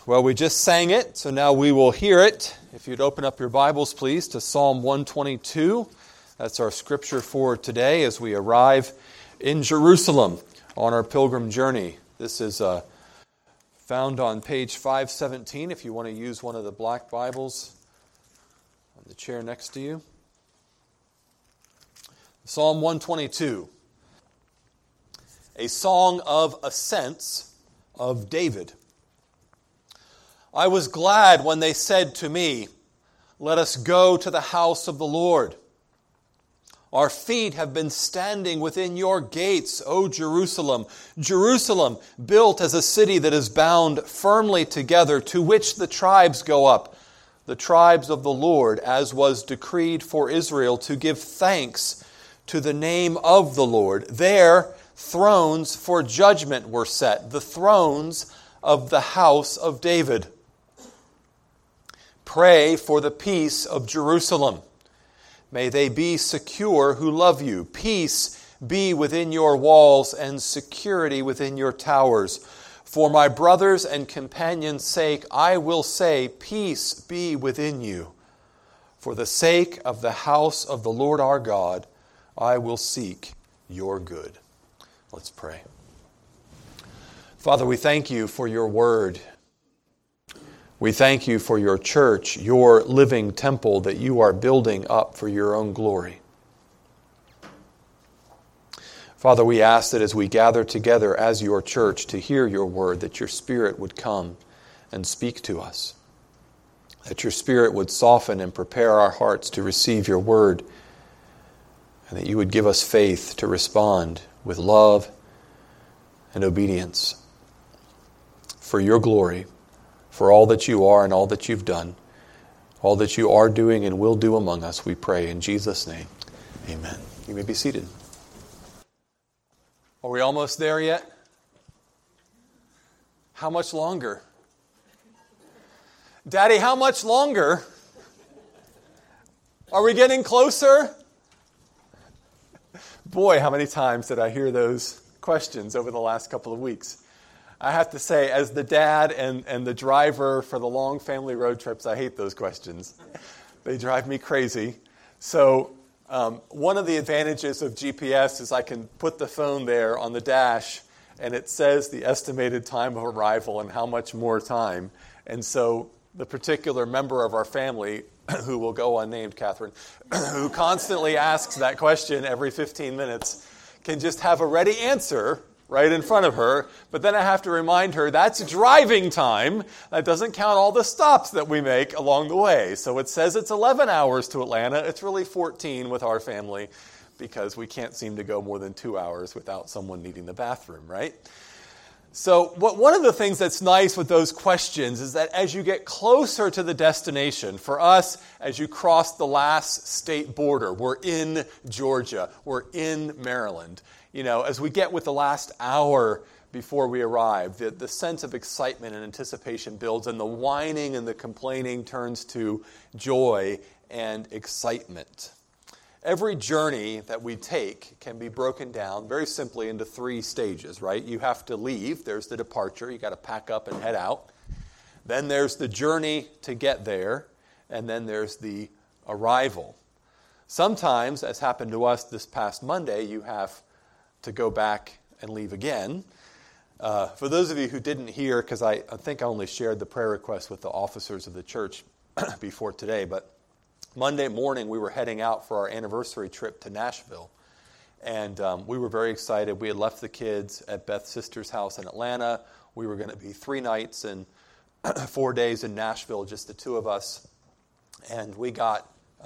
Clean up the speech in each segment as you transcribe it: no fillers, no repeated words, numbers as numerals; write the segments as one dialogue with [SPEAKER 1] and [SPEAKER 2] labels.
[SPEAKER 1] Well, we just sang it, so now we will hear it. If you'd open up your Bibles, please, to Psalm 122. That's our scripture for today as we arrive in Jerusalem on our pilgrim journey. This is found on page 517 if you want to use one of the black Bibles on the chair next to you. Psalm 122, a song of ascents of David. I was glad when they said to me, "Let us go to the house of the Lord." Our feet have been standing within your gates, O Jerusalem. Jerusalem, built as a city that is bound firmly together, to which the tribes go up, the tribes of the Lord, as was decreed for Israel, to give thanks to the name of the Lord. There thrones for judgment were set, the thrones of the house of David. Pray for the peace of Jerusalem. May they be secure who love you. Peace be within your walls and security within your towers. For my brothers and companions' sake, I will say, peace be within you. For the sake of the house of the Lord our God, I will seek your good. Let's pray. Father, we thank you for your word. We thank you for your church, your living temple that you are building up for your own glory. Father, we ask that as we gather together as your church to hear your word, that your Spirit would come and speak to us. That your Spirit would soften and prepare our hearts to receive your word. And that you would give us faith to respond with love and obedience. For your glory, for all that you are and all that you've done, all that you are doing and will do among us, we pray in Jesus' name. Amen. You may be seated. Are we almost there yet? How much longer? Daddy, how much longer? Are we getting closer? Boy, how many times did I hear those questions over the last couple of weeks? I have to say, as the dad and the driver for the long family road trips, I hate those questions. They drive me crazy. So one of the advantages of GPS is I can put the phone there on the dash, and it says the estimated time of arrival and how much more time. And so the particular member of our family, who will go unnamed, Catherine, who constantly asks that question every 15 minutes, can just have a ready answer right in front of her, but then I have to remind her that's driving time. That doesn't count all the stops that we make along the way. So it says it's 11 hours to Atlanta. It's really 14 with our family because we can't seem to go more than 2 hours without someone needing the bathroom, right? So one of the things that's nice with those questions is that as you get closer to the destination, for us, as you cross the last state border, we're in Georgia, we're in Maryland. You know, as we get with the last hour before we arrive, the sense of excitement and anticipation builds, and the whining and the complaining turns to joy and excitement. Every journey that we take can be broken down very simply into 3 stages, right? You have to leave. There's the departure. You got to pack up and head out. Then there's the journey to get there, and then there's the arrival. Sometimes, as happened to us this past Monday, you have to go back and leave again. For those of you who didn't hear, because I think I only shared the prayer request with the officers of the church before today, but Monday morning we were heading out for our anniversary trip to Nashville. And we were very excited. We had left the kids at Beth's sister's house in Atlanta. We were going to be 3 nights and 4 days in Nashville, just the 2 of us. And we got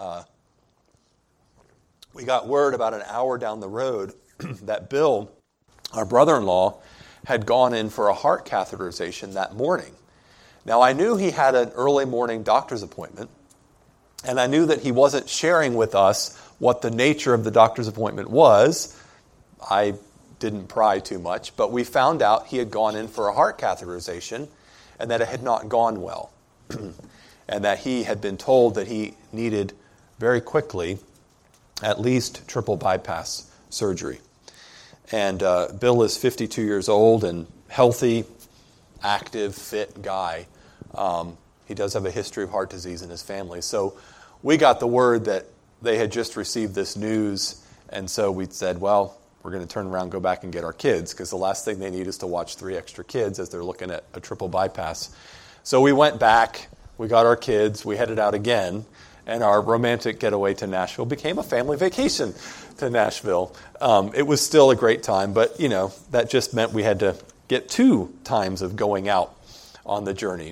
[SPEAKER 1] word about an hour down the road that Bill, our brother-in-law, had gone in for a heart catheterization that morning. Now, I knew he had an early morning doctor's appointment, and I knew that he wasn't sharing with us what the nature of the doctor's appointment was. I didn't pry too much, but we found out he had gone in for a heart catheterization and that it had not gone well, and that he had been told that he needed very quickly at least triple bypass surgery. And Bill is 52 years old and healthy, active, fit guy. He does have a history of heart disease in his family. So we got the word that they had just received this news, and so we said, well, we're going to turn around and go back and get our kids, because the last thing they need is to watch 3 extra kids as they're looking at a triple bypass. So we went back, we got our kids, we headed out again, and our romantic getaway to Nashville became a family vacation to Nashville. It was still a great time, but, that just meant we had to get 2 times of going out on the journey.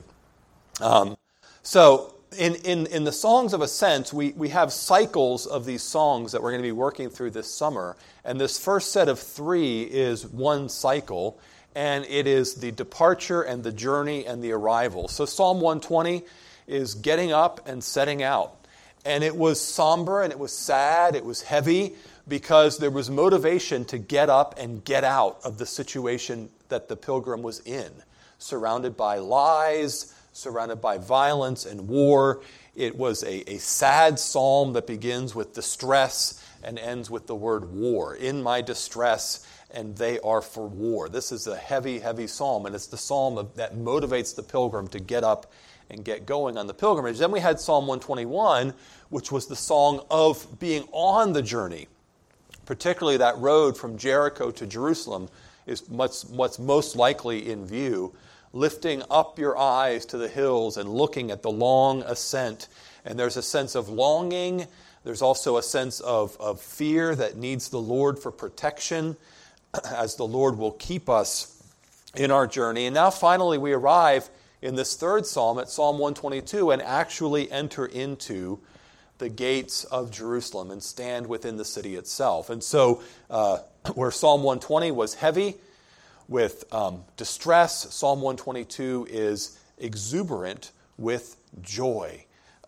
[SPEAKER 1] So in the Songs of Ascent, we have cycles of these songs that we're going to be working through this summer. And this first set of 3 is one cycle, and it is the departure and the journey and the arrival. So Psalm 120 is getting up and setting out. And it was somber and it was sad, it was heavy, because there was motivation to get up and get out of the situation that the pilgrim was in, surrounded by lies, surrounded by violence and war. It was a sad psalm that begins with distress and ends with the word war. In my distress, and they are for war. This is a heavy, heavy psalm, and it's the psalm that motivates the pilgrim to get up and get going on the pilgrimage. Then we had Psalm 121, which was the song of being on the journey. Particularly that road from Jericho to Jerusalem is what's most likely in view. Lifting up your eyes to the hills and looking at the long ascent. And there's a sense of longing. There's also a sense of fear that needs the Lord for protection, as the Lord will keep us in our journey. And now finally we arrive in this third psalm at Psalm 122 and actually enter into the gates of Jerusalem and stand within the city itself. And so where Psalm 120 was heavy with distress, Psalm 122 is exuberant with joy.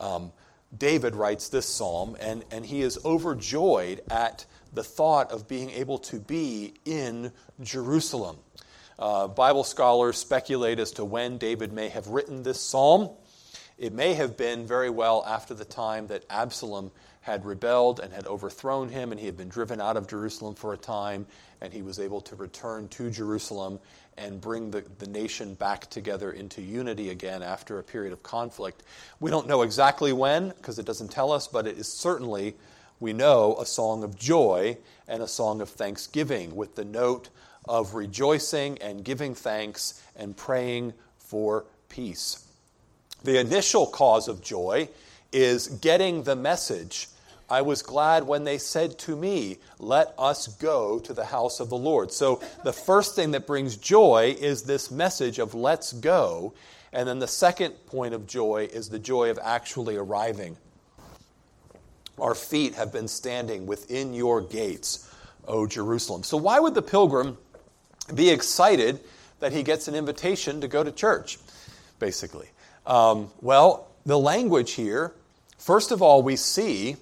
[SPEAKER 1] David writes this psalm, and he is overjoyed at the thought of being able to be in Jerusalem. Bible scholars speculate as to when David may have written this psalm. It may have been very well after the time that Absalom had rebelled and had overthrown him, and he had been driven out of Jerusalem for a time, and he was able to return to Jerusalem and bring the nation back together into unity again after a period of conflict. We don't know exactly when, because it doesn't tell us, but it is certainly, we know, a song of joy and a song of thanksgiving, with the note of rejoicing and giving thanks and praying for peace. The initial cause of joy is getting the message. I was glad when they said to me, let us go to the house of the Lord. So the first thing that brings joy is this message of let's go. And then the second point of joy is the joy of actually arriving. Our feet have been standing within your gates, O Jerusalem. So why would the pilgrim be excited that he gets an invitation to go to church, basically? Well, the language here, first of all, we see,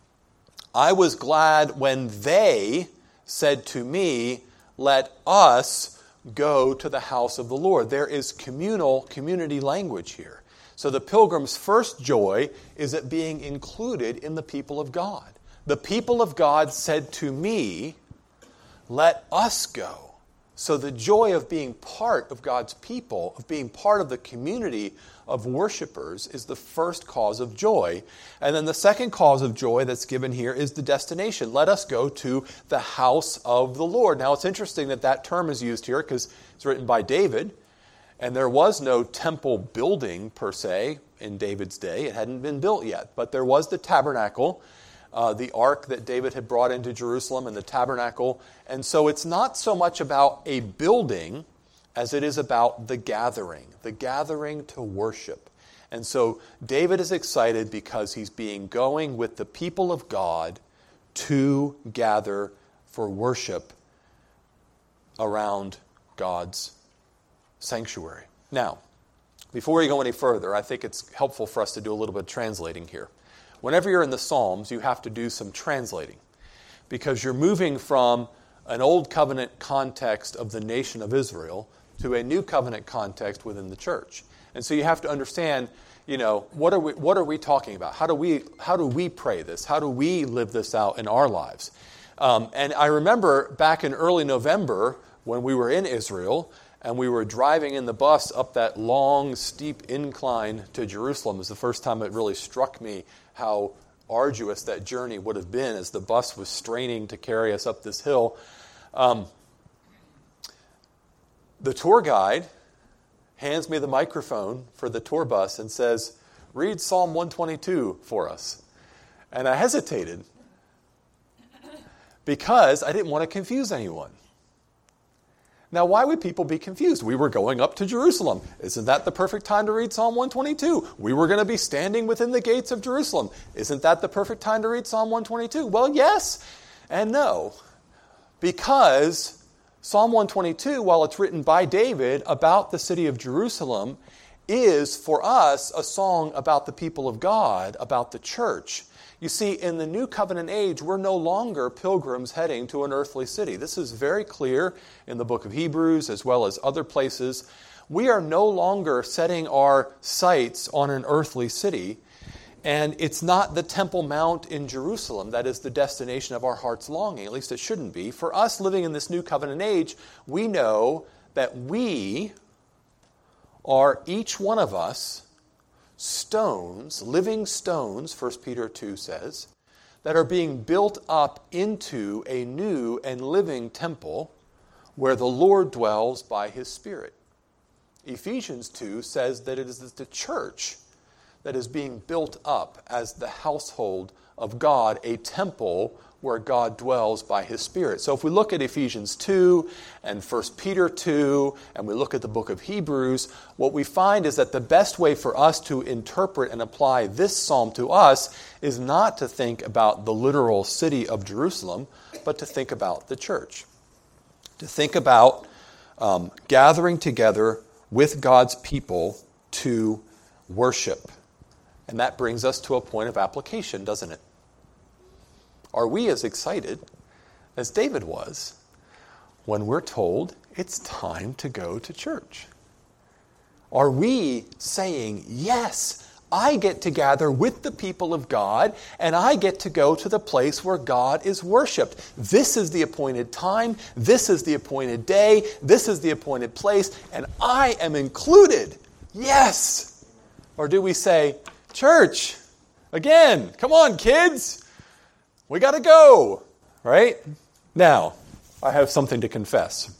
[SPEAKER 1] I was glad when they said to me, let us go to the house of the Lord. There is community language here. So the pilgrim's first joy is at being included in the people of God. The people of God said to me, let us go. So the joy of being part of God's people, of being part of the community of worshipers, is the first cause of joy. And then the second cause of joy that's given here is the destination. Let us go to the house of the Lord. Now it's interesting that term is used here because it's written by David, and there was no temple building per se in David's day. It hadn't been built yet, but there was the tabernacle, the ark that David had brought into Jerusalem, and the tabernacle. And so it's not so much about a building as it is about the gathering to worship. And so David is excited because he's going with the people of God to gather for worship around God's sanctuary. Now, before we go any further, I think it's helpful for us to do a little bit of translating here. Whenever you're in the Psalms, you have to do some translating because you're moving from an old covenant context of the nation of Israel to a new covenant context within the church. And so you have to understand, what are we talking about? How do we pray this? How do we live this out in our lives? And I remember back in early November when we were in Israel, and we were driving in the bus up that long, steep incline to Jerusalem. It was the first time it really struck me how arduous that journey would have been as the bus was straining to carry us up this hill. The tour guide hands me the microphone for the tour bus and says, "Read Psalm 122 for us." And I hesitated because I didn't want to confuse anyone. Now, why would people be confused? We were going up to Jerusalem. Isn't that the perfect time to read Psalm 122? We were going to be standing within the gates of Jerusalem. Isn't that the perfect time to read Psalm 122? Well, yes and no. Because Psalm 122, while it's written by David about the city of Jerusalem, is for us a song about the people of God, about the church. You see, in the New Covenant age, we're no longer pilgrims heading to an earthly city. This is very clear in the book of Hebrews as well as other places. We are no longer setting our sights on an earthly city, and it's not the Temple Mount in Jerusalem that is the destination of our heart's longing. At least it shouldn't be. For us living in this New Covenant age, we know that we are, each one of us, stones, living stones, 1 Peter 2 says, that are being built up into a new and living temple where the Lord dwells by His Spirit. Ephesians 2 says that it is the church that is being built up as the household of God, a temple where God dwells by His Spirit. So if we look at Ephesians 2 and 1 Peter 2, and we look at the book of Hebrews, what we find is that the best way for us to interpret and apply this psalm to us is not to think about the literal city of Jerusalem, but to think about the church. To think about gathering together with God's people to worship. And that brings us to a point of application, doesn't it? Are we as excited as David was when we're told it's time to go to church? Are we saying, yes, I get to gather with the people of God, and I get to go to the place where God is worshipped. This is the appointed time, this is the appointed day, this is the appointed place, and I am included. Yes! Or do we say, church, again, come on, kids. We got to go, right? Now, I have something to confess.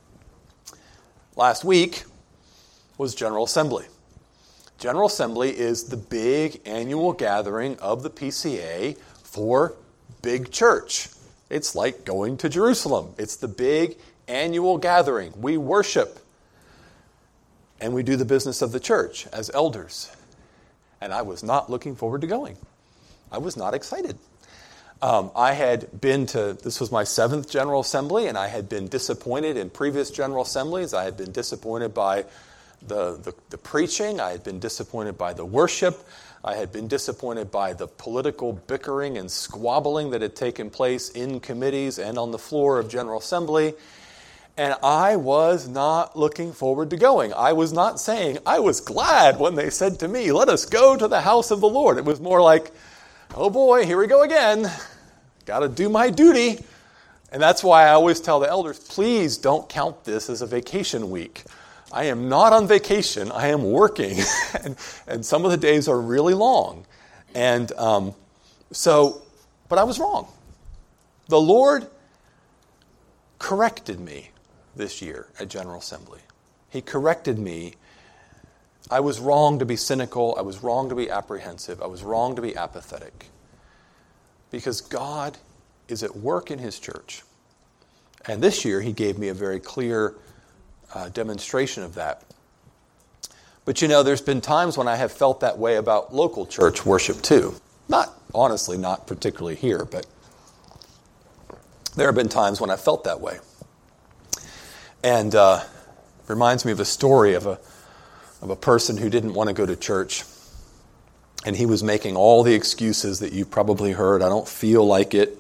[SPEAKER 1] Last week was General Assembly. General Assembly is the big annual gathering of the PCA for big church. It's like going to Jerusalem. It's the big annual gathering. We worship and we do the business of the church as elders. And I was not looking forward to going. I was not excited. I had been to, this was my 7th General Assembly, and I had been disappointed in previous General Assemblies. I had been disappointed by the preaching. I had been disappointed by the worship. I had been disappointed by the political bickering and squabbling that had taken place in committees and on the floor of General Assembly. And I was not looking forward to going. I was not saying, I was glad when they said to me, let us go to the house of the Lord. It was more like, oh boy, here we go again. Got to do my duty. And that's why I always tell the elders, please don't count this as a vacation week. I am not on vacation. I am working. and some of the days are really long. And but I was wrong. The Lord corrected me this year at General Assembly. He corrected me. I was wrong to be cynical. I was wrong to be apprehensive. I was wrong to be apathetic. Because God is at work in His church. And this year He gave me a very clear demonstration of that. But you know, there's been times when I have felt that way about local church worship too. Honestly, not particularly here, but there have been times when I felt that way. And reminds me of a story of a person who didn't want to go to church. And he was making all the excuses that you probably heard. I don't feel like it.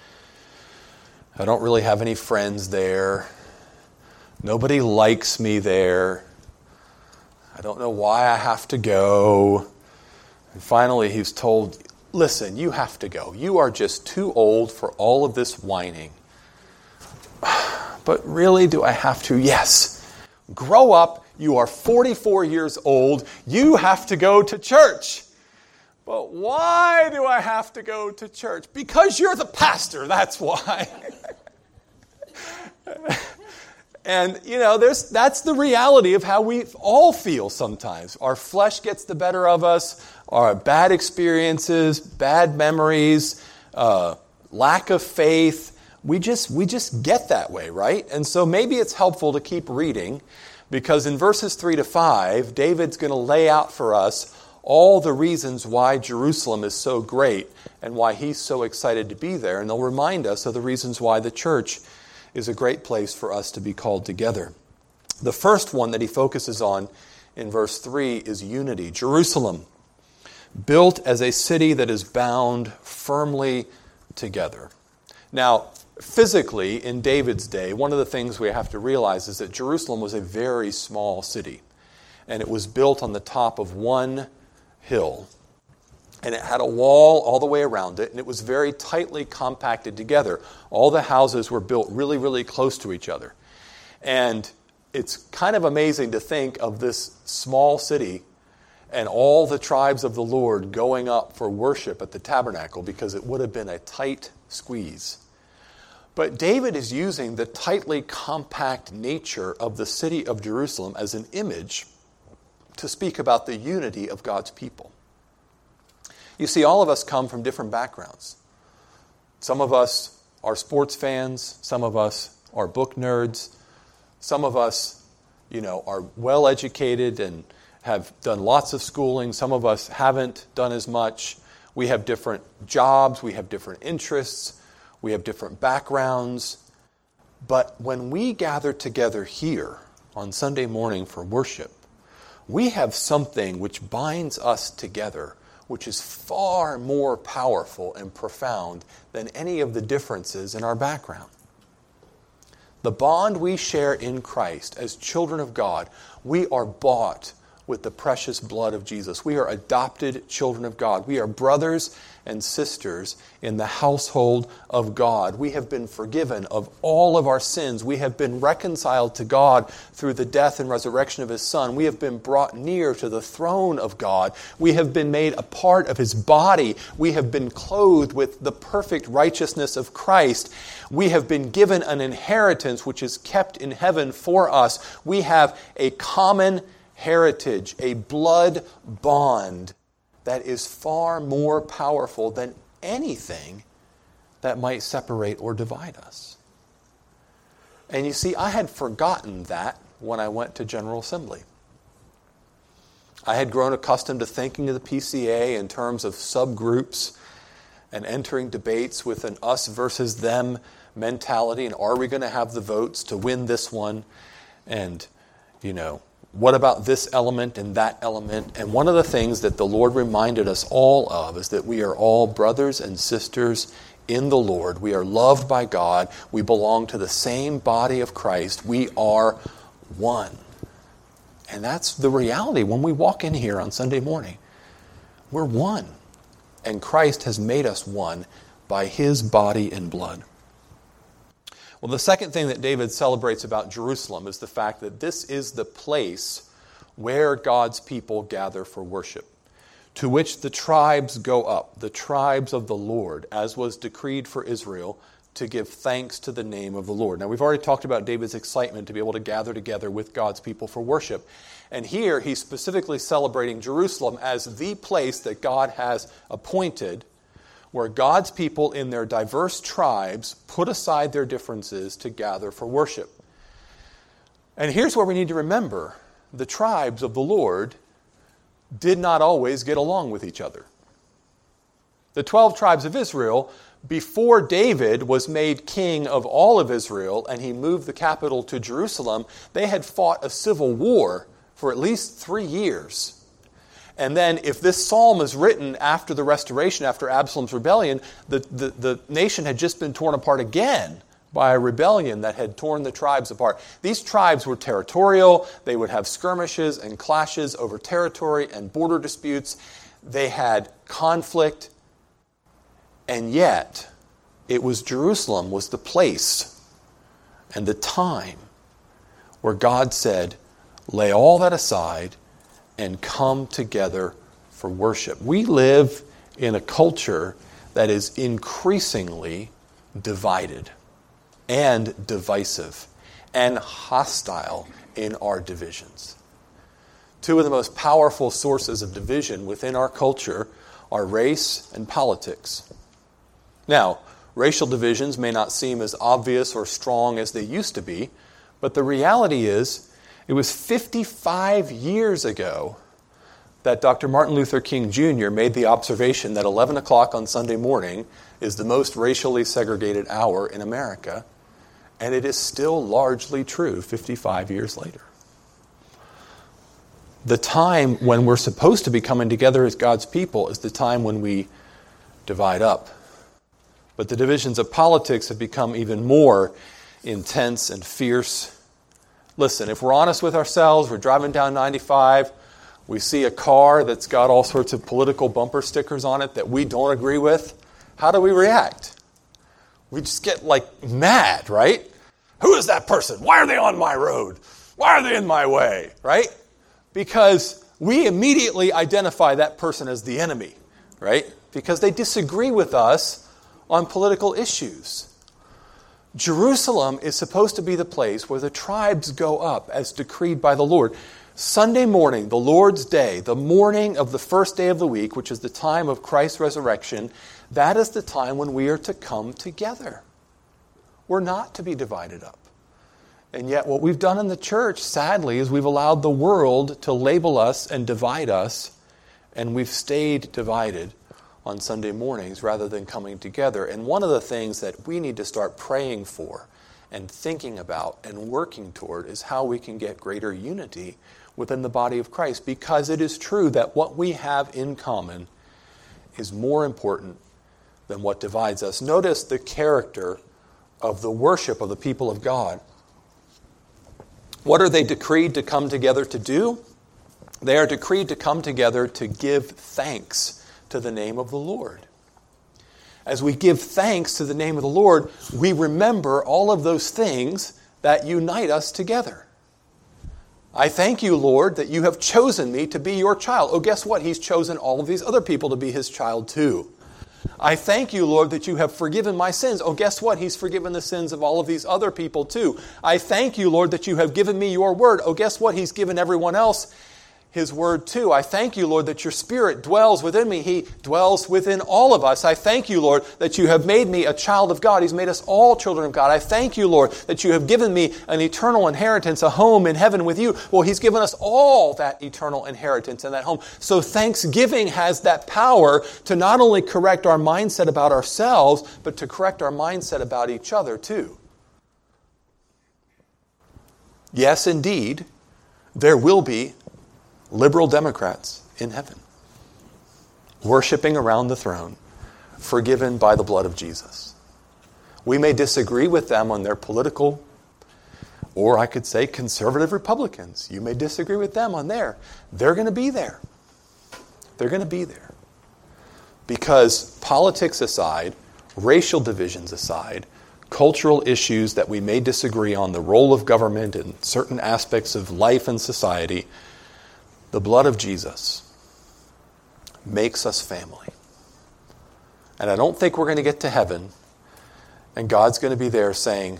[SPEAKER 1] I don't really have any friends there. Nobody likes me there. I don't know why I have to go. And finally he's told, listen, you have to go. You are just too old for all of this whining. But really, do I have to? Yes. Grow up. You are 44 years old. You have to go to church. But why do I have to go to church? Because you're the pastor, that's why. And, that's the reality of how we all feel sometimes. Our flesh gets the better of us, our bad experiences, bad memories, lack of faith. We just get that way, right? And so maybe it's helpful to keep reading, because in verses 3 to 5, David's going to lay out for us all the reasons why Jerusalem is so great and why he's so excited to be there. And they'll remind us of the reasons why the church is a great place for us to be called together. The first one that he focuses on in verse 3 is unity. Jerusalem, built as a city that is bound firmly together. Now, physically, in David's day, one of the things we have to realize is that Jerusalem was a very small city. And it was built on the top of one hill. And it had a wall all the way around it, and it was very tightly compacted together. All the houses were built really, really close to each other. And it's kind of amazing to think of this small city and all the tribes of the Lord going up for worship at the tabernacle, because it would have been a tight squeeze. But David is using the tightly compact nature of the city of Jerusalem as an image to speak about the unity of God's people. You see, all of us come from different backgrounds. Some of us are sports fans. Some of us are book nerds. Some of us, are well educated and have done lots of schooling. Some of us haven't done as much. We have different jobs. We have different interests. We have different backgrounds. But when we gather together here on Sunday morning for worship, we have something which binds us together, which is far more powerful and profound than any of the differences in our background. The bond we share in Christ as children of God, we are bought with the precious blood of Jesus. We are adopted children of God. We are brothers and sisters in the household of God. We have been forgiven of all of our sins. We have been reconciled to God through the death and resurrection of His Son. We have been brought near to the throne of God. We have been made a part of His body. We have been clothed with the perfect righteousness of Christ. We have been given an inheritance which is kept in heaven for us. We have a common heritage, a blood bond that is far more powerful than anything that might separate or divide us. And you see, I had forgotten that when I went to General Assembly. I had grown accustomed to thinking of the PCA in terms of subgroups and entering debates with an us versus them mentality, and are we going to have the votes to win this one? And, what about this element and that element? And one of the things that the Lord reminded us all of is that we are all brothers and sisters in the Lord. We are loved by God. We belong to the same body of Christ. We are one. And that's the reality when we walk in here on Sunday morning. We're one. And Christ has made us one by His body and blood. Well, the second thing that David celebrates about Jerusalem is the fact that this is the place where God's people gather for worship, to which the tribes go up, the tribes of the Lord, as was decreed for Israel, to give thanks to the name of the Lord. Now, we've already talked about David's excitement to be able to gather together with God's people for worship. And here he's specifically celebrating Jerusalem as the place that God has appointed, where God's people in their diverse tribes put aside their differences to gather for worship. And here's where we need to remember, the tribes of the Lord did not always get along with each other. The 12 tribes of Israel, before David was made king of all of Israel and he moved the capital to Jerusalem, they had fought a civil war for at least 3 years. And then if this psalm is written after the restoration, after Absalom's rebellion, the nation had just been torn apart again by a rebellion that had torn the tribes apart. These tribes were territorial. They would have skirmishes and clashes over territory and border disputes. They had conflict. And yet, it was Jerusalem was the place and the time where God said, lay all that aside and come together for worship. We live in a culture that is increasingly divided and divisive and hostile in our divisions. Two of the most powerful sources of division within our culture are race and politics. Now, racial divisions may not seem as obvious or strong as they used to be, but the reality is, it was 55 years ago that Dr. Martin Luther King Jr. made the observation that 11 o'clock on Sunday morning is the most racially segregated hour in America, and it is still largely true 55 years later. The time when we're supposed to be coming together as God's people is the time when we divide up. But the divisions of politics have become even more intense and fierce. Listen, if we're honest with ourselves, we're driving down 95, we see a car that's got all sorts of political bumper stickers on it that we don't agree with, how do we react? We just get mad, right? Who is that person? Why are they on my road? Why are they in my way, right? Because we immediately identify that person as the enemy, right? Because they disagree with us on political issues. Jerusalem is supposed to be the place where the tribes go up as decreed by the Lord. Sunday morning, the Lord's day, the morning of the first day of the week, which is the time of Christ's resurrection, that is the time when we are to come together. We're not to be divided up. And yet what we've done in the church, sadly, is we've allowed the world to label us and divide us, and we've stayed divided on Sunday mornings rather than coming together. And one of the things that we need to start praying for and thinking about and working toward is how we can get greater unity within the body of Christ, because it is true that what we have in common is more important than what divides us. Notice the character of the worship of the people of God. What are they decreed to come together to do? They are decreed to come together to give thanks to the name of the Lord. As we give thanks to the name of the Lord, we remember all of those things that unite us together. I thank you, Lord, that you have chosen me to be your child. Oh, guess what? He's chosen all of these other people to be his child too. I thank you, Lord, that you have forgiven my sins. Oh, guess what? He's forgiven the sins of all of these other people too. I thank you, Lord, that you have given me your word. Oh, guess what? He's given everyone else his word too. I thank you, Lord, that your Spirit dwells within me. He dwells within all of us. I thank you, Lord, that you have made me a child of God. He's made us all children of God. I thank you, Lord, that you have given me an eternal inheritance, a home in heaven with you. Well, he's given us all that eternal inheritance and that home. So thanksgiving has that power to not only correct our mindset about ourselves, but to correct our mindset about each other too. Yes, indeed, there will be liberal Democrats in heaven, worshiping around the throne, forgiven by the blood of Jesus. We may disagree with them on their political, or I could say conservative Republicans. You may disagree with them on their. They're going to be there. They're going to be there. Because politics aside, racial divisions aside, cultural issues that we may disagree on, the role of government in certain aspects of life and society, the blood of Jesus makes us family. And I don't think we're going to get to heaven and God's going to be there saying,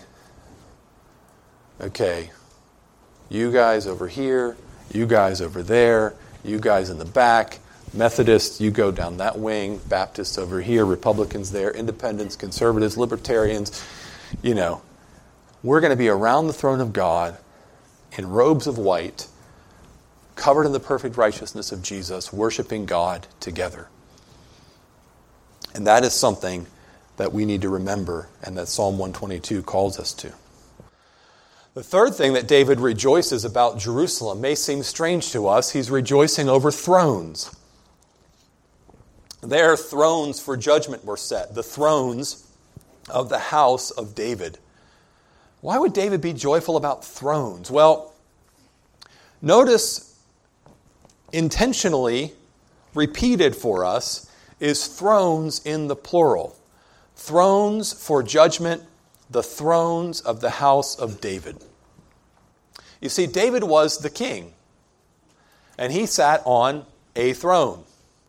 [SPEAKER 1] okay, you guys over here, you guys over there, you guys in the back, Methodists, you go down that wing, Baptists over here, Republicans there, Independents, Conservatives, Libertarians. You know, we're going to be around the throne of God in robes of white, covered in the perfect righteousness of Jesus, worshiping God together. And that is something that we need to remember and that Psalm 122 calls us to. The third thing that David rejoices about Jerusalem may seem strange to us. He's rejoicing over thrones. There, thrones for judgment were set, the thrones of the house of David. Why would David be joyful about thrones? Well, notice intentionally repeated for us is thrones in the plural. Thrones for judgment, the thrones of the house of David. You see, David was the king, and he sat on a throne.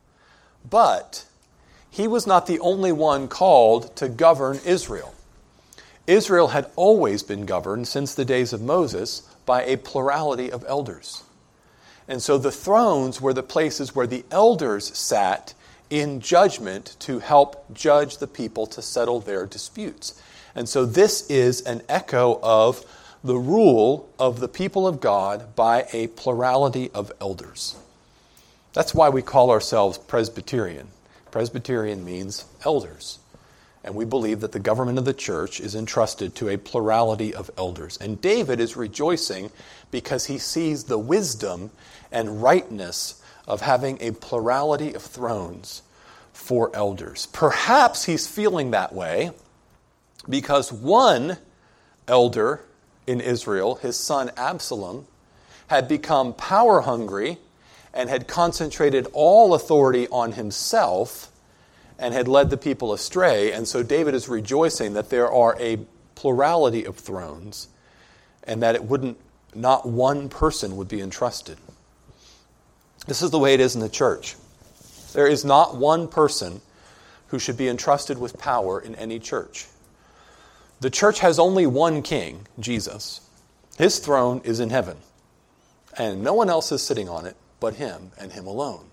[SPEAKER 1] But he was not the only one called to govern Israel. Israel had always been governed since the days of Moses by a plurality of elders. And so the thrones were the places where the elders sat in judgment to help judge the people to settle their disputes. And so this is an echo of the rule of the people of God by a plurality of elders. That's why we call ourselves Presbyterian. Presbyterian means elders. And we believe that the government of the church is entrusted to a plurality of elders. And David is rejoicing because he sees the wisdom and rightness of having a plurality of thrones for elders. Perhaps he's feeling that way because one elder in Israel, his son Absalom, had become power hungry and had concentrated all authority on himself and had led the people astray. And so David is rejoicing that there are a plurality of thrones and that not one person would be entrusted. This is the way it is in the church. There is not one person who should be entrusted with power in any church. The church has only one king, Jesus. His throne is in heaven, and no one else is sitting on it but him and him alone.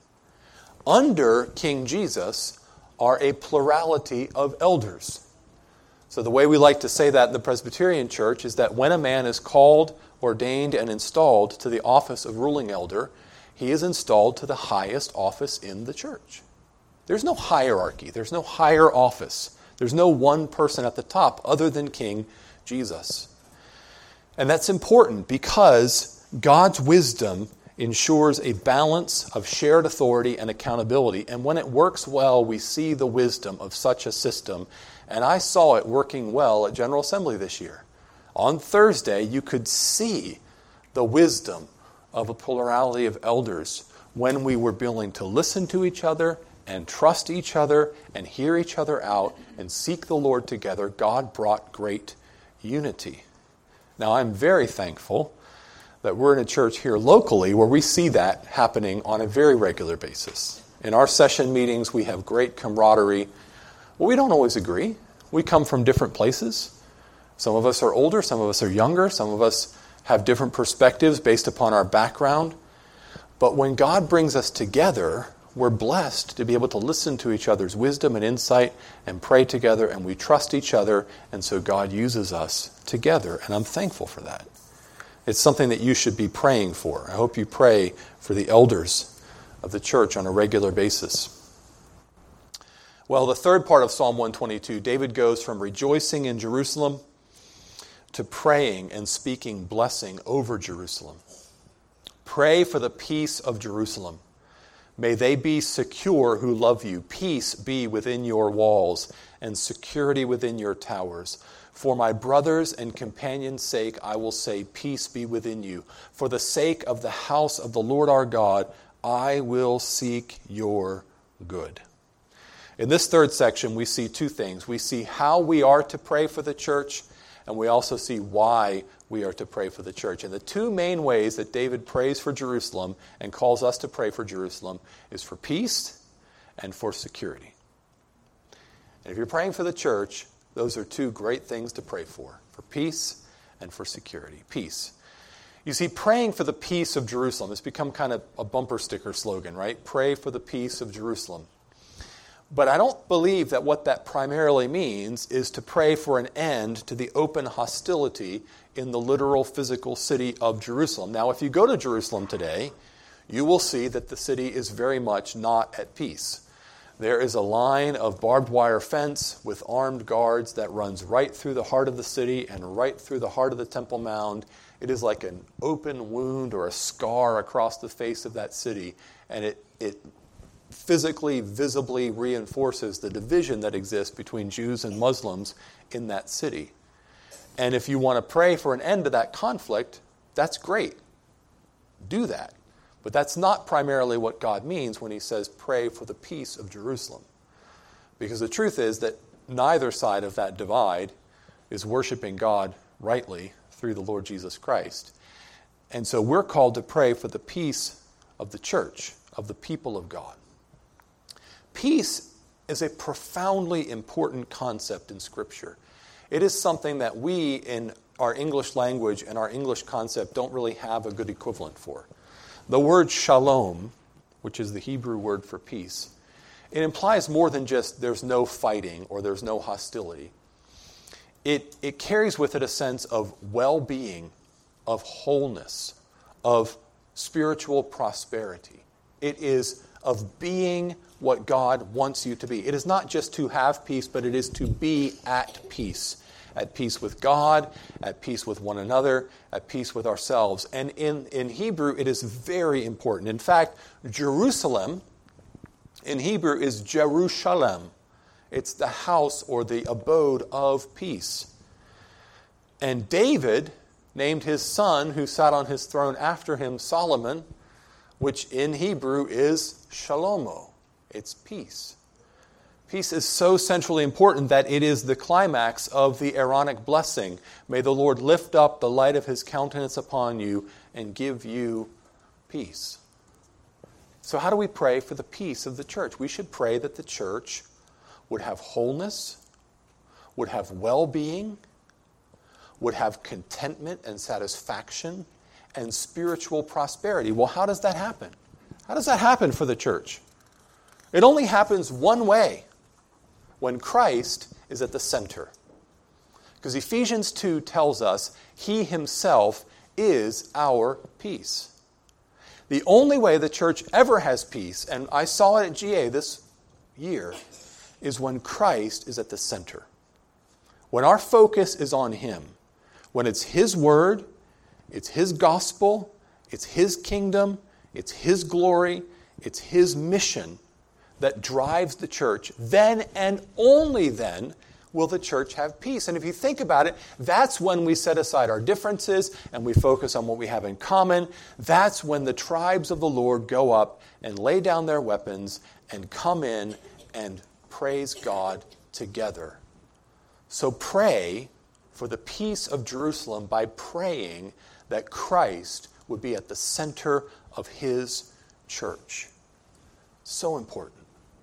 [SPEAKER 1] Under King Jesus are a plurality of elders. So the way we like to say that in the Presbyterian church is that when a man is called, ordained, and installed to the office of ruling elder, he is installed to the highest office in the church. There's no hierarchy. There's no higher office. There's no one person at the top other than King Jesus. And that's important because God's wisdom ensures a balance of shared authority and accountability. And when it works well, we see the wisdom of such a system. And I saw it working well at General Assembly this year. On Thursday, you could see the wisdom of a plurality of elders when we were willing to listen to each other and trust each other and hear each other out and seek the Lord together. God brought great unity. Now, I'm very thankful that we're in a church here locally where we see that happening on a very regular basis. In our session meetings, we have great camaraderie. Well, we don't always agree. We come from different places. Some of us are older, some of us are younger, some of us have different perspectives based upon our background. But when God brings us together, we're blessed to be able to listen to each other's wisdom and insight and pray together, and we trust each other, and so God uses us together, and I'm thankful for that. It's something that you should be praying for. I hope you pray for the elders of the church on a regular basis. Well, the third part of Psalm 122, David goes from rejoicing in Jerusalem to praying and speaking blessing over Jerusalem. Pray for the peace of Jerusalem. May they be secure who love you. Peace be within your walls and security within your towers. For my brothers' and companions' sake, I will say, peace be within you. For the sake of the house of the Lord our God, I will seek your good. In this third section, we see two things. We see how we are to pray for the church, and we also see why we are to pray for the church. And the two main ways that David prays for Jerusalem and calls us to pray for Jerusalem is for peace and for security. And if you're praying for the church, those are two great things to pray for peace and for security. Peace. You see, praying for the peace of Jerusalem has become kind of a bumper sticker slogan, right? Pray for the peace of Jerusalem. But I don't believe that what that primarily means is to pray for an end to the open hostility in the literal physical city of Jerusalem. Now, if you go to Jerusalem today, you will see that the city is very much not at peace. There is a line of barbed wire fence with armed guards that runs right through the heart of the city and right through the heart of the Temple Mount. It is like an open wound or a scar across the face of that city, and it physically, visibly reinforces the division that exists between Jews and Muslims in that city. And if you want to pray for an end to that conflict, that's great. Do that. But that's not primarily what God means when he says pray for the peace of Jerusalem. Because the truth is that neither side of that divide is worshiping God rightly through the Lord Jesus Christ. And so we're called to pray for the peace of the church, of the people of God. Peace is a profoundly important concept in Scripture. It is something that we, in our English language and our English concept, don't really have a good equivalent for. The word shalom, which is the Hebrew word for peace, it implies more than just there's no fighting or there's no hostility. It carries with it a sense of well-being, of wholeness, of spiritual prosperity. It is of being what God wants you to be. It is not just to have peace, but it is to be at peace with God, at peace with one another, at peace with ourselves. And in Hebrew, it is very important. In fact, Jerusalem in Hebrew is Jerusalem. It's the house or the abode of peace. And David named his son, who sat on his throne after him, Solomon, which in Hebrew is Shalomo. It's peace. Peace is so centrally important that it is the climax of the Aaronic blessing. May the Lord lift up the light of his countenance upon you and give you peace. So how do we pray for the peace of the church? We should pray that the church would have wholeness, would have well-being, would have contentment and satisfaction, and spiritual prosperity. Well, how does that happen? How does that happen for the church? It only happens one way, when Christ is at the center. Because Ephesians 2 tells us he himself is our peace. The only way the church ever has peace, and I saw it at GA this year, is when Christ is at the center. When our focus is on him. When it's his word, it's his gospel, it's his kingdom, it's his glory, it's his mission that drives the church, then and only then will the church have peace. And if you think about it, that's when we set aside our differences and we focus on what we have in common. That's when the tribes of the Lord go up and lay down their weapons and come in and praise God together. So pray for the peace of Jerusalem by praying that Christ would be at the center of his church. So important.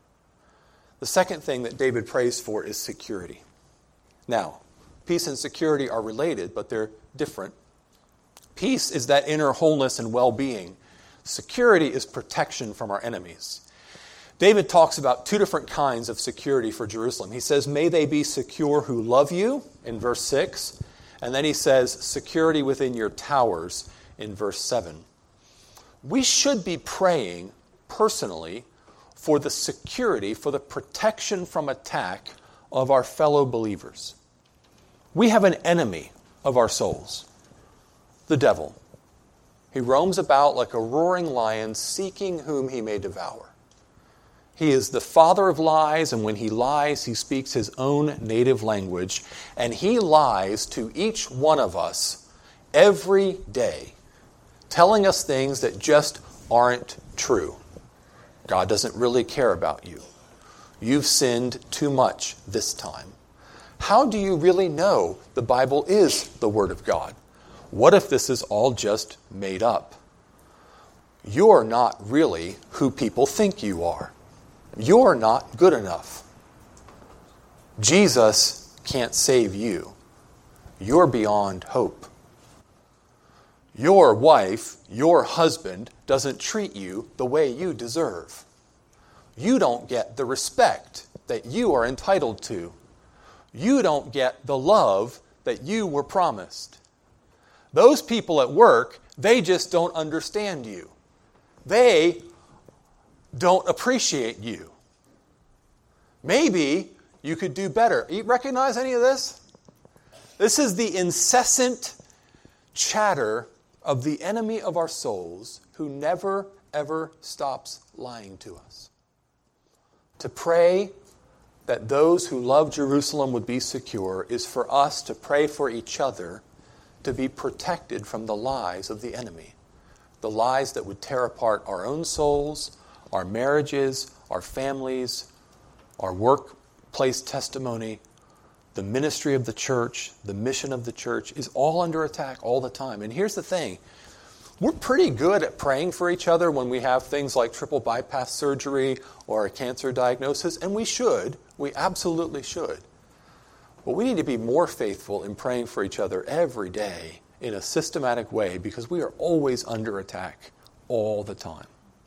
[SPEAKER 1] The second thing that David prays for is security. Now, peace and security are related, but they're different. Peace is that inner wholeness and well-being. Security is protection from our enemies. David talks about two different kinds of security for Jerusalem. He says, may they be secure who love you, in verse 6. And then he says, security within your towers, in verse 7. We should be praying personally for the security, for the protection from attack of our fellow believers. We have an enemy of our souls, the devil. He roams about like a roaring lion, seeking whom he may devour. He is the father of lies, and when he lies, he speaks his own native language, and he lies to each one of us every day, telling us things that just aren't true. God doesn't really care about you. You've sinned too much this time. How do you really know the Bible is the Word of God? What if this is all just made up? You're not really who people think you are. You're not good enough. Jesus can't save you. You're beyond hope. Your wife, your husband, doesn't treat you the way you deserve. You don't get the respect that you are entitled to. You don't get the love that you were promised. Those people at work, they just don't understand you. They don't appreciate you. Maybe you could do better. You recognize any of this? This is the incessant chatter of the enemy of our souls who never, ever stops lying to us. To pray that those who love Jerusalem would be secure is for us to pray for each other to be protected from the lies of the enemy. The lies that would tear apart our own souls, our marriages, our families, our workplace testimony, the ministry of the church, the mission of the church is all under attack all the time. And here's the thing. We're pretty good at praying for each other when we have things like triple bypass surgery or a cancer diagnosis, and we should. We absolutely should. But we need to be more faithful in praying for each other every day in a systematic way because we are always under attack all the time.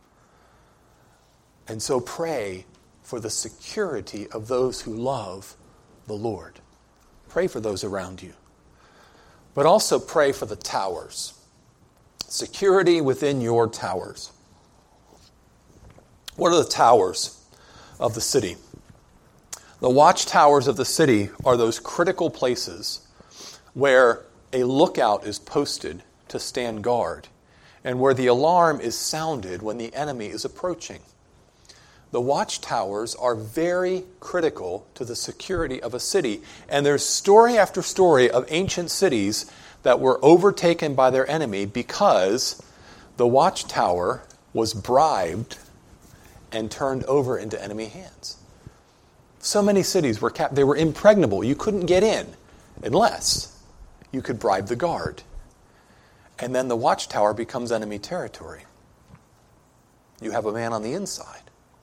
[SPEAKER 1] And so pray for the security of those who love the Lord. Pray for those around you. But also pray for the towers. Security within your towers. What are the towers of the city? The watchtowers of the city are those critical places where a lookout is posted to stand guard and where the alarm is sounded when the enemy is approaching. The watchtowers are very critical to the security of a city. And there's story after story of ancient cities that were overtaken by their enemy because the watchtower was bribed and turned over into enemy hands. So many cities they were impregnable. You couldn't get in unless you could bribe the guard. And then the watchtower becomes enemy territory. You have a man on the inside.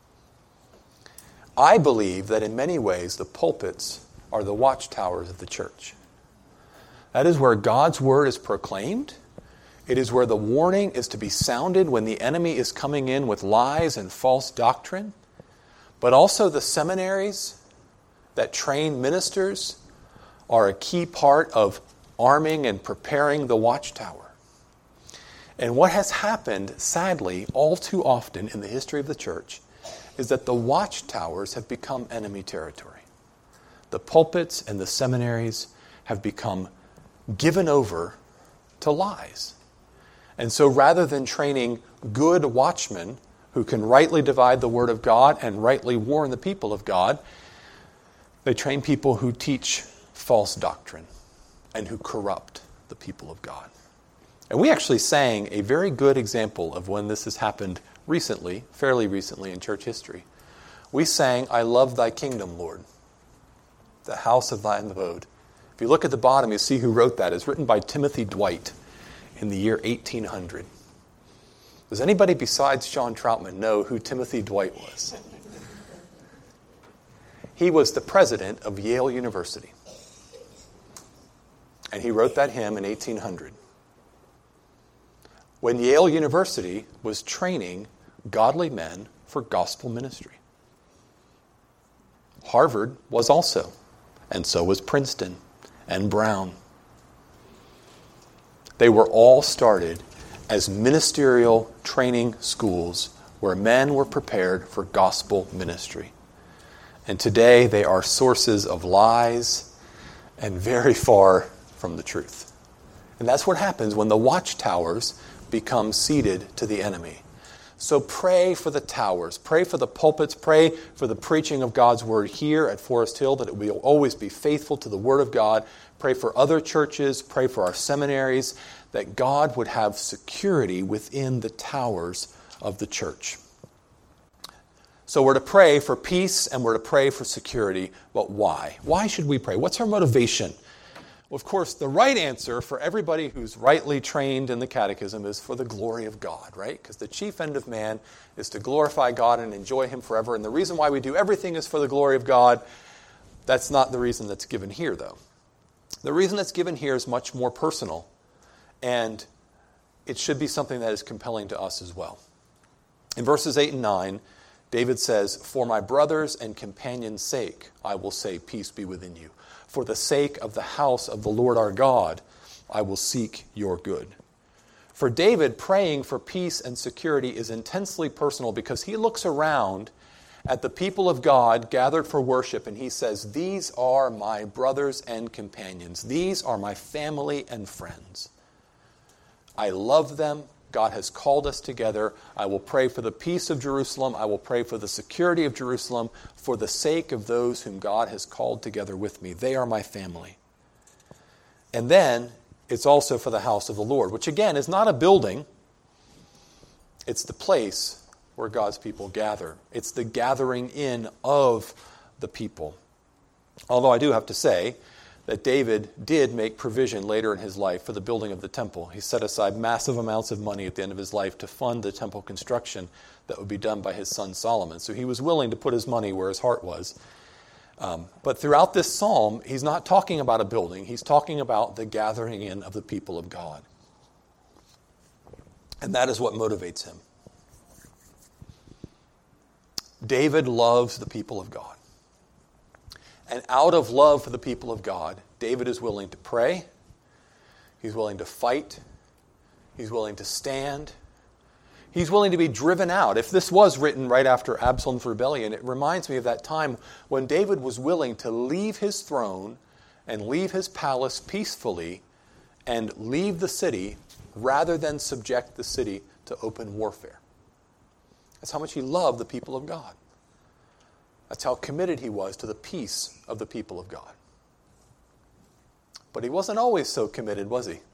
[SPEAKER 1] I believe that in many ways the pulpits are the watchtowers of the church. That is where God's word is proclaimed. It is where the warning is to be sounded when the enemy is coming in with lies and false doctrine. But also the seminaries that train ministers are a key part of arming and preparing the watchtower. And what has happened, sadly, all too often in the history of the church is that the watchtowers have become enemy territory. The pulpits and the seminaries have become given over to lies. And so rather than training good watchmen who can rightly divide the word of God and rightly warn the people of God, they train people who teach false doctrine and who corrupt the people of God. And we actually sang a very good example of when this has happened recently, fairly recently in church history. We sang, "I love thy kingdom, Lord, the house of thine abode." If you look at the bottom, you see who wrote that. It's written by Timothy Dwight in the year 1800. Does anybody besides John Troutman know who Timothy Dwight was? He was the president of Yale University. And he wrote that hymn in 1800. When Yale University was training godly men for gospel ministry. Harvard was also, and so was Princeton and Brown. They were all started as ministerial training schools where men were prepared for gospel ministry. And today they are sources of lies and very far from the truth. And that's what happens when the watchtowers become ceded to the enemy. So pray for the towers, pray for the pulpits, pray for the preaching of God's word here at Forest Hill, that it will always be faithful to the word of God. Pray for other churches, pray for our seminaries, that God would have security within the towers of the church. So we're to pray for peace and we're to pray for security, but why? Why should we pray? What's our motivation? Well, of course, the right answer for everybody who's rightly trained in the catechism is for the glory of God, right? Because the chief end of man is to glorify God and enjoy Him forever. And the reason why we do everything is for the glory of God. That's not the reason that's given here, though. The reason that's given here is much more personal. And it should be something that is compelling to us as well. In verses 8 and 9, David says, "For my brothers and companions' sake, I will say, peace be within you. For the sake of the house of the Lord our God, I will seek your good." For David, praying for peace and security is intensely personal because he looks around at the people of God gathered for worship and he says, "These are my brothers and companions. These are my family and friends. I love them. God has called us together. I will pray for the peace of Jerusalem. I will pray for the security of Jerusalem for the sake of those whom God has called together with me. They are my family." And then it's also for the house of the Lord, which again is not a building. It's the place where God's people gather. It's the gathering in of the people. Although I do have to say that David did make provision later in his life for the building of the temple. He set aside massive amounts of money at the end of his life to fund the temple construction that would be done by his son Solomon. So he was willing to put his money where his heart was. But throughout this psalm, he's not talking about a building. He's talking about the gathering in of the people of God. And that is what motivates him. David loves the people of God. And out of love for the people of God, David is willing to pray. He's willing to fight. He's willing to stand. He's willing to be driven out. If this was written right after Absalom's rebellion, it reminds me of that time when David was willing to leave his throne and leave his palace peacefully and leave the city rather than subject the city to open warfare. That's how much he loved the people of God. That's how committed he was to the peace of the people of God. But he wasn't always so committed, was he?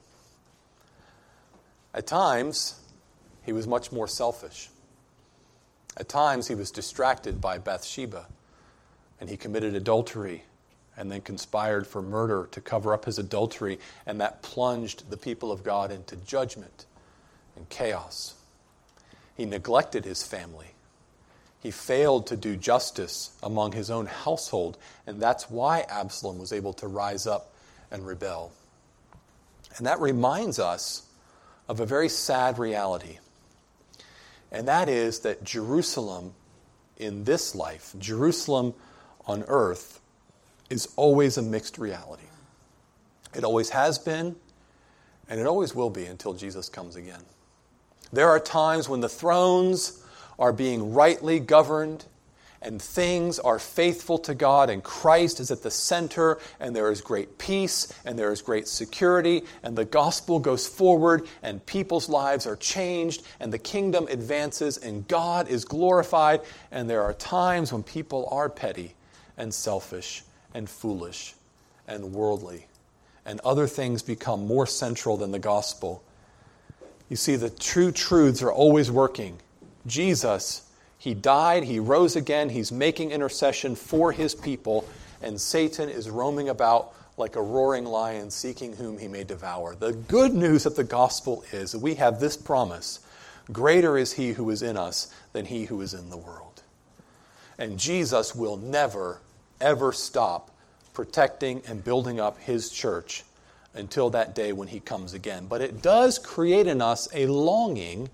[SPEAKER 1] At times, he was much more selfish. At times, he was distracted by Bathsheba, and he committed adultery and then conspired for murder to cover up his adultery, and that plunged the people of God into judgment and chaos. He neglected his family. He failed to do justice among his own household, and that's why Absalom was able to rise up and rebel. And that reminds us of a very sad reality, and that is that Jerusalem in this life, Jerusalem on earth, is always a mixed reality. It always has been, and it always will be until Jesus comes again. There are times when the thrones are being rightly governed, and things are faithful to God, and Christ is at the center, and there is great peace, and there is great security, and the gospel goes forward, and people's lives are changed, and the kingdom advances, and God is glorified. And there are times when people are petty and selfish and foolish and worldly, and other things become more central than the gospel. You see, the true truths are always working. Jesus, he died, he rose again, he's making intercession for his people, and Satan is roaming about like a roaring lion seeking whom he may devour. The good news of the gospel is that we have this promise: greater is he who is in us than he who is in the world. And Jesus will never, ever stop protecting and building up his church until that day when he comes again. But it does create in us a longing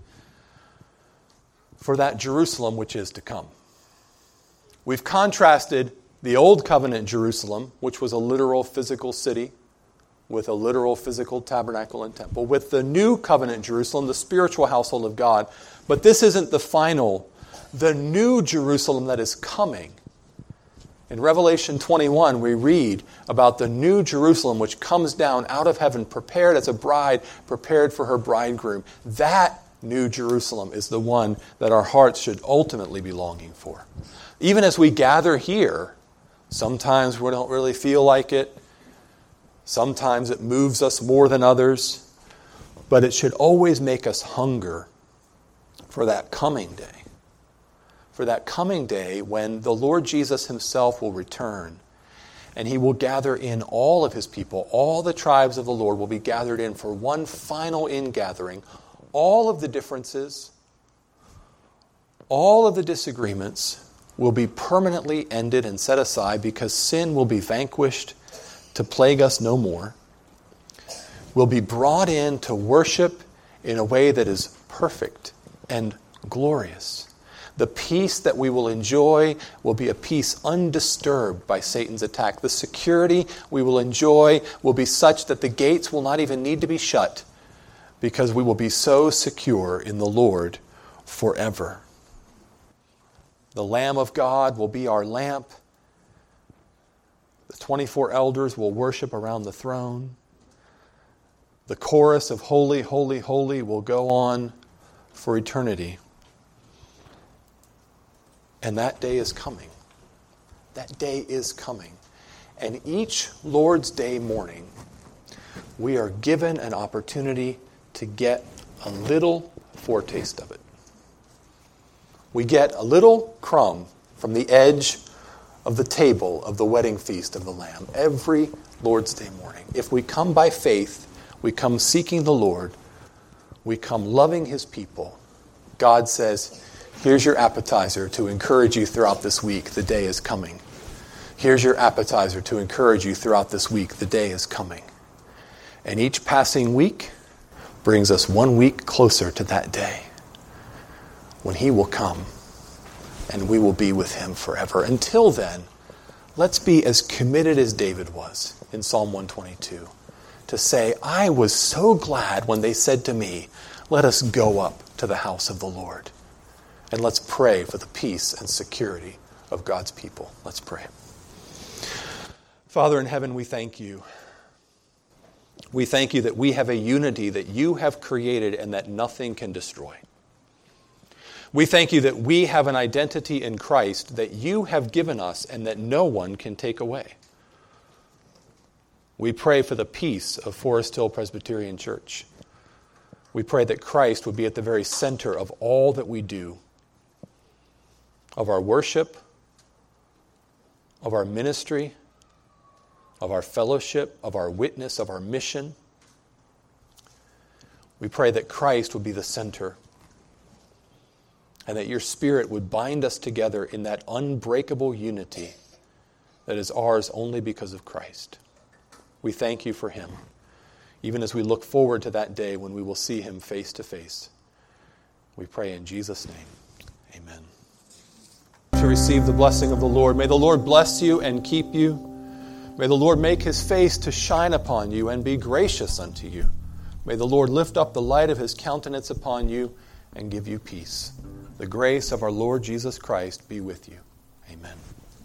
[SPEAKER 1] for that Jerusalem which is to come. We've contrasted the old covenant Jerusalem, which was a literal physical city with a literal physical tabernacle and temple, with the new covenant Jerusalem, the spiritual household of God. But this isn't the final, the new Jerusalem that is coming. In Revelation 21, we read about the new Jerusalem which comes down out of heaven, prepared as a bride, prepared for her bridegroom. That New Jerusalem is the one that our hearts should ultimately be longing for. Even as we gather here, sometimes we don't really feel like it. Sometimes it moves us more than others. But it should always make us hunger for that coming day. For that coming day when the Lord Jesus himself will return. And he will gather in all of his people. All the tribes of the Lord will be gathered in for one final ingathering. All of the differences, all of the disagreements will be permanently ended and set aside because sin will be vanquished to plague us no more. We'll be brought in to worship in a way that is perfect and glorious. The peace that we will enjoy will be a peace undisturbed by Satan's attack. The security we will enjoy will be such that the gates will not even need to be shut, because we will be so secure in the Lord forever. The Lamb of God will be our lamp. The 24 elders will worship around the throne. The chorus of Holy, Holy, Holy will go on for eternity. And that day is coming. That day is coming. And each Lord's Day morning, we are given an opportunity to get a little foretaste of it. We get a little crumb from the edge of the table of the wedding feast of the Lamb every Lord's Day morning. If we come by faith, we come seeking the Lord, we come loving His people, God says, here's your appetizer to encourage you throughout this week. The day is coming. Here's your appetizer to encourage you throughout this week. The day is coming. And each passing week brings us 1 week closer to that day when He will come and we will be with Him forever. Until then, let's be as committed as David was in Psalm 122 to say, I was so glad when they said to me, let us go up to the house of the Lord. And let's pray for the peace and security of God's people. Let's pray. Father in heaven, we thank you. We thank you that we have a unity that you have created and that nothing can destroy. We thank you that we have an identity in Christ that you have given us and that no one can take away. We pray for the peace of Forest Hill Presbyterian Church. We pray that Christ would be at the very center of all that we do, of our worship, of our ministry, of our fellowship, of our witness, of our mission. We pray that Christ would be the center and that your Spirit would bind us together in that unbreakable unity that is ours only because of Christ. We thank you for Him, even as we look forward to that day when we will see Him face to face. We pray in Jesus' name. Amen. To receive the blessing of the Lord. May the Lord bless you and keep you. May the Lord make His face to shine upon you and be gracious unto you. May the Lord lift up the light of His countenance upon you and give you peace. The grace of our Lord Jesus Christ be with you. Amen.